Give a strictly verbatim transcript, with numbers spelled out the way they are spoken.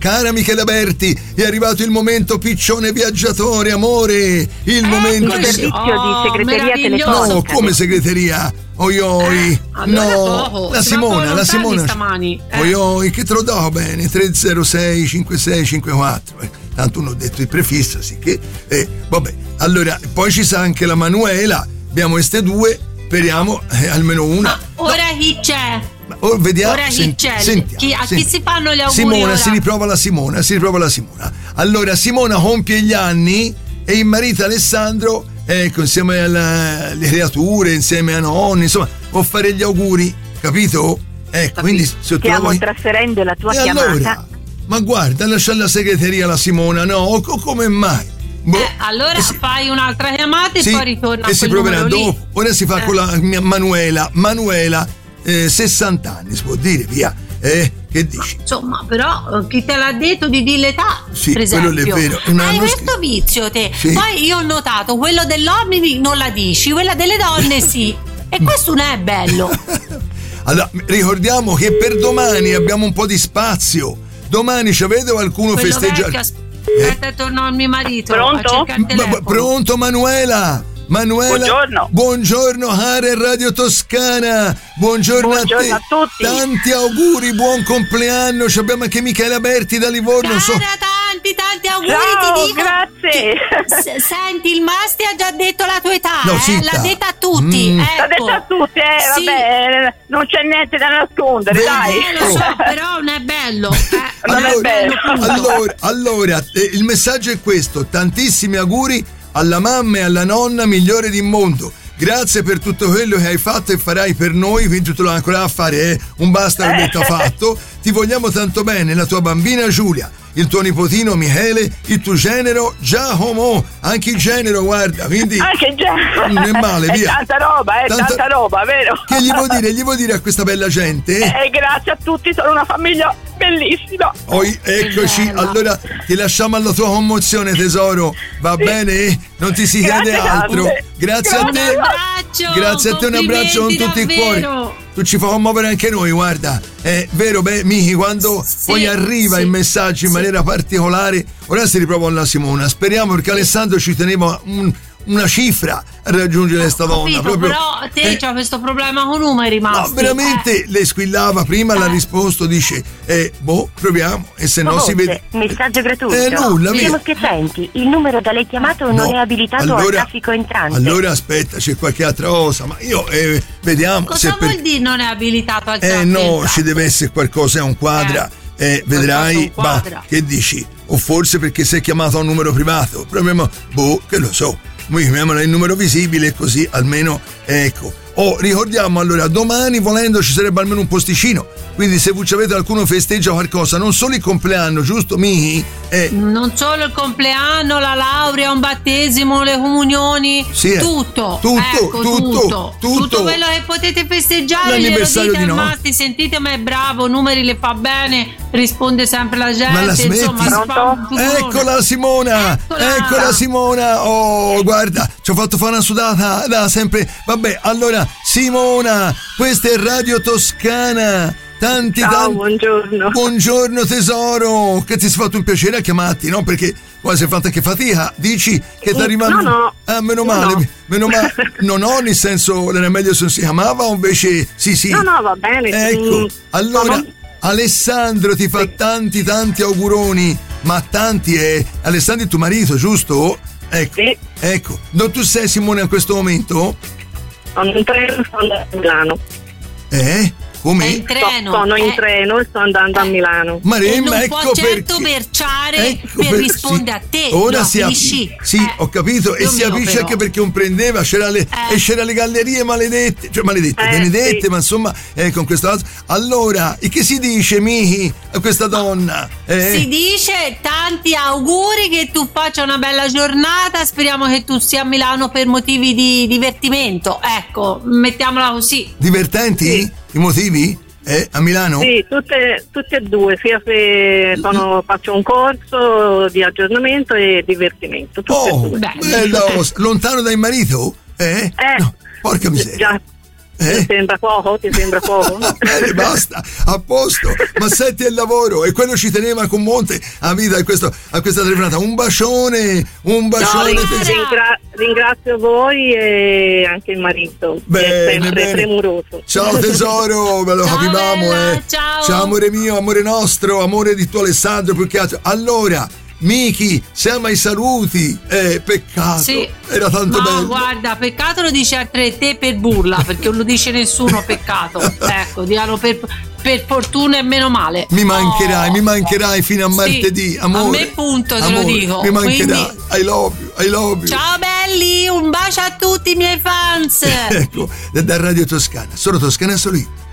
Cara Michela Berti, è arrivato il momento piccione viaggiatore, amore. Il eh, momento il di... servizio oh, di segreteria telefonica. No, come segreteria? Oi oi. Eh, allora no, poco. la Si Simona, va la Simona. stamani. Eh. Oi oi, che te lo do bene, tre zero sei cinque sei cinque quattro. Eh, tanto non ho detto il prefisso, sì che eh, vabbè. Allora, poi ci sa anche la Manuela. Abbiamo queste due, speriamo eh, almeno una. Ma ora no. Chi c'è? Oh, vediamo. Ora Senti, chi c'è? sentiamo, Chi, a senti. chi si fanno gli auguri? Simona, ora? si riprova la Simona, si riprova la Simona. Allora, Simona compie gli anni e il marito Alessandro, ecco, insieme alla- alle creature, insieme a nonni, insomma, può fare gli auguri, capito? Ecco, quindi se tu Stiamo vuoi... trasferendo la tua E chiamata. allora? Ma guarda, lascia alla segreteria la Simona, no? O- come mai? Boh. Eh, allora E si- fai un'altra chiamata sì, e poi ritorna e a si quel proverà numero lì. dopo. Ora si fa Eh. con la mia Manuela. Manuela, eh, sessanta anni, si può dire, via. Eh, che dici? Insomma, però eh, chi te l'ha detto di dire l'età? Sì, per esempio. quello è vero. Non Hai hanno questo scritto. vizio te. Sì. Poi io ho notato quello dell'uomini non la dici, quella delle donne sì. E questo non è bello. Allora, ricordiamo che per domani abbiamo un po' di spazio. Domani ci avete qualcuno Quello festeggia? vecchio, aspetta, torno al mio marito. Pronto? A cercare il Ma- ma- telefono. pronto Manuela? Manuela, Buongiorno. buongiorno Hare Radio Toscana, buongiorno, Buongiorno a te, a tutti. tanti auguri, buon compleanno, ci abbiamo anche Michela Berti da Livorno. So- Cara, tanti tanti auguri, Ciao, ti dico. grazie. S- Senti, il Masti ha già detto la tua età, No, eh? zitta. L'ha detta a tutti. Mm. Ecco. L'ha detto a tutti, eh, Sì. vabbè, non c'è niente da nascondere, Vedi? dai. Eh, lo so, però non è bello. Eh, Non è allora, bello, punto. allora, allora, eh, il messaggio è questo: tantissimi auguri alla mamma e alla nonna migliore del mondo. Grazie per tutto quello che hai fatto e farai per noi, quindi tu lo hai ancora a fare, eh? Un basta l'ho detto fatto. Ti vogliamo tanto bene, la tua bambina Giulia, il tuo nipotino Michele, il tuo genero Giacomo, anche il genero, guarda, quindi Anche già. non è male, via. È tanta roba, è Tanta- tanta roba, vero? Che gli vuoi dire? Gli vuoi dire a questa bella gente? Eh, grazie a tutti, sono una famiglia bellissima. Poi eccoci, bella. allora ti lasciamo alla tua commozione tesoro, va bene? Non ti si chiede Grazie altro. tante. Grazie a Un te. abbraccio. Grazie a te, un abbraccio con tutti i cuori. davvero. Tu ci fa commuovere anche noi, guarda. È vero, beh, Michi, quando Sì, poi arriva sì, il messaggio in sì. maniera particolare, ora si riprova alla Simona. Speriamo, perché Alessandro ci teneva un- una cifra a raggiungere sta donna. Capito, Proprio, però te eh, c'ha questo problema con numeri, no, Masti. veramente Eh. le squillava prima, l'ha Eh. risposto, dice, eh, boh, proviamo, e se no si vede. Messaggio gratuito. Eh, nulla, via. Siamo schiaccienti. Il numero da lei chiamato non No, è abilitato al traffico entrante. allora aspetta, c'è qualche altra cosa, ma io eh, vediamo Cosa se vuol per... dire non è abilitato al Eh traffico no, entrante? ci deve essere qualcosa, è un quadra, eh, vedrai, qualcosa, un ma quadra. che dici? O forse perché sei chiamato a un numero privato, proviamo, boh, che lo so, noi chiamiamola il numero visibile, così almeno, ecco. Oh, ricordiamo allora, domani volendo ci sarebbe almeno un posticino, quindi se voi avete qualcuno festeggia qualcosa, non solo il compleanno, giusto Mihi? Eh, Non solo il compleanno, la laurea, un battesimo, le comunioni, Sì, eh. tutto, Tutto, ecco, tutto, tutto, tutto. quello che potete festeggiare, glielo L'anniversario dite di al no. Masti, sentite ma è bravo, numeri le fa bene, risponde sempre la gente, Ma la smetti? insomma, si fa un figurone. Eccola Simona, Eccola. eccola Simona, oh guarda, ci ho fatto fare una sudata da sempre, vabbè, allora Simona, questa è Radio Toscana, tanti Ciao, tanti, buongiorno. buongiorno tesoro, che ti sei fatto un piacere a chiamarti, no? Perché qua si è fatta anche fatica, dici che ti arriva... No, no. Ah, meno No, male, no. meno male, no no, nel senso, era meglio se non si chiamava o invece, sì sì. No, no, va bene. Ecco, Mm, allora no, no. Alessandro ti fa tanti tanti auguroni, ma tanti è Alessandro è tuo marito, giusto? Ecco, Sì. ecco. Dove tu sei Simone in questo momento? Sono in treno, sto andando a Milano. Eh? Come? È in treno. So- sono in eh. treno e sto andando a Milano. E Maremma, non ecco può certo perché. perciare Ecco per per- rispondere sì. a te. Ora lo si capisci? apre. Sì, Eh, ho capito. E Dio si mio, capisce però. anche perché comprendeva, c'era le, Eh. e c'era le gallerie maledette, cioè maledette, Eh, benedette, sì. ma insomma, eh, con questo altro. Allora, e che si dice, Mihi, a questa donna? Eh? Si dice tanti auguri, che tu faccia una bella giornata, speriamo che tu sia a Milano per motivi di divertimento, ecco, mettiamola così. Divertenti? Sì. I motivi? Eh, a Milano? Sì, tutte, tutte e due, sia se sono, faccio un corso di aggiornamento e divertimento. Tutte Oh, e due. Beh, bello, lontano dal marito? Eh? Eh, No, porca miseria. Già, Eh? Ti sembra poco? Ti sembra poco? Bene, basta, a posto. Ma senti il lavoro, e quello ci teneva con Monte a vita a, questo, a questa telefonata. Un bacione, un bacione. No, ringra- ringrazio voi e anche il marito. Bene, che è sempre bene. premuroso. Ciao tesoro, me lo Ciao, capivamo, bella, eh. ciao. Ciao amore mio, amore nostro, amore di tuo Alessandro, più che altro. Allora, Miki, siamo ai saluti. Eh, peccato. Sì. Era tanto no, bello. guarda, peccato lo dice a tre te per burla, perché non lo dice nessuno peccato. Ecco, diano per, per fortuna e meno male. Mi mancherai, Oh. mi mancherai fino a martedì, Sì, amore. a me punto, te amore, lo dico. Mi mancherai. Quindi... I love you, I love you. Ciao belli, un bacio a tutti i miei fans. Ecco, da Radio Toscana, solo Toscana Solì.